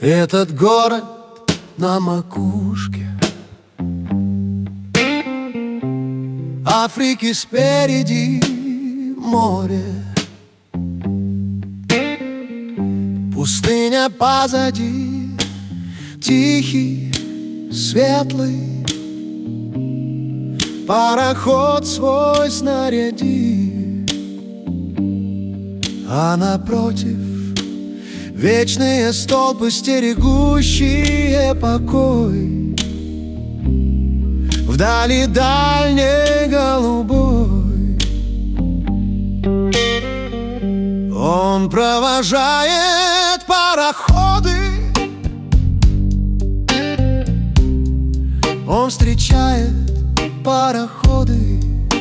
Этот город на макушке Африки, спереди море, пустыня позади, тихий, светлый, пароход свой снаряди, а напротив вечные столпы, стерегущие покой. Вдали дальней голубой он провожает пароходы, он встречает пароходы,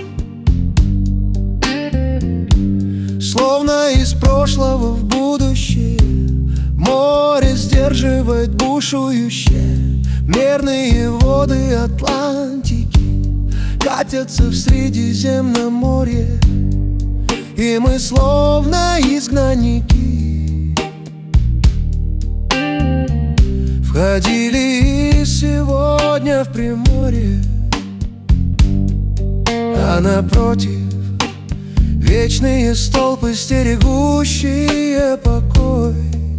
словно из прошлого в будущее. Море сдерживает бушующее, мерные воды Атлантики катятся в Средиземноморье, и мы словно изгнанники. Входили сегодня в Приморье, а напротив вечные столпы, стерегущие покой.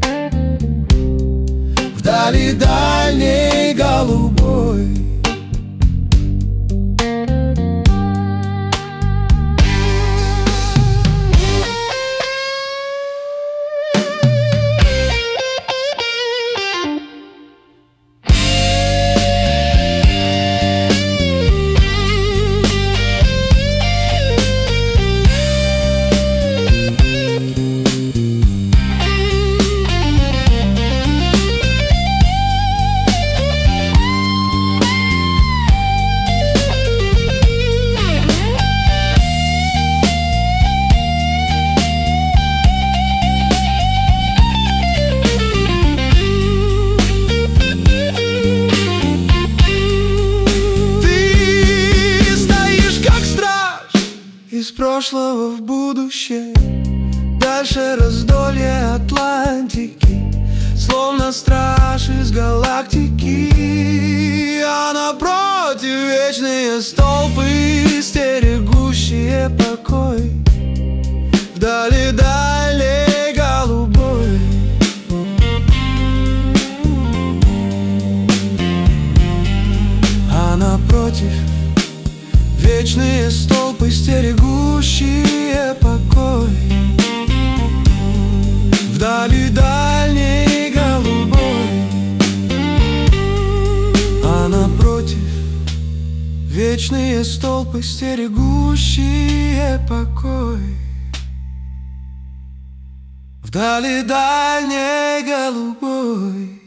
Вдали дальней голубой из прошлого в будущее, дальше раздолье Атлантики, словно страж из галактики, а напротив вечные столпы, стерегущие покой. Вдали дальней голубой а напротив вечные столпы, стерегущие покой. Вдали дальней голубой а напротив вечные столпы, стерегущие покой. Вдали дальней голубой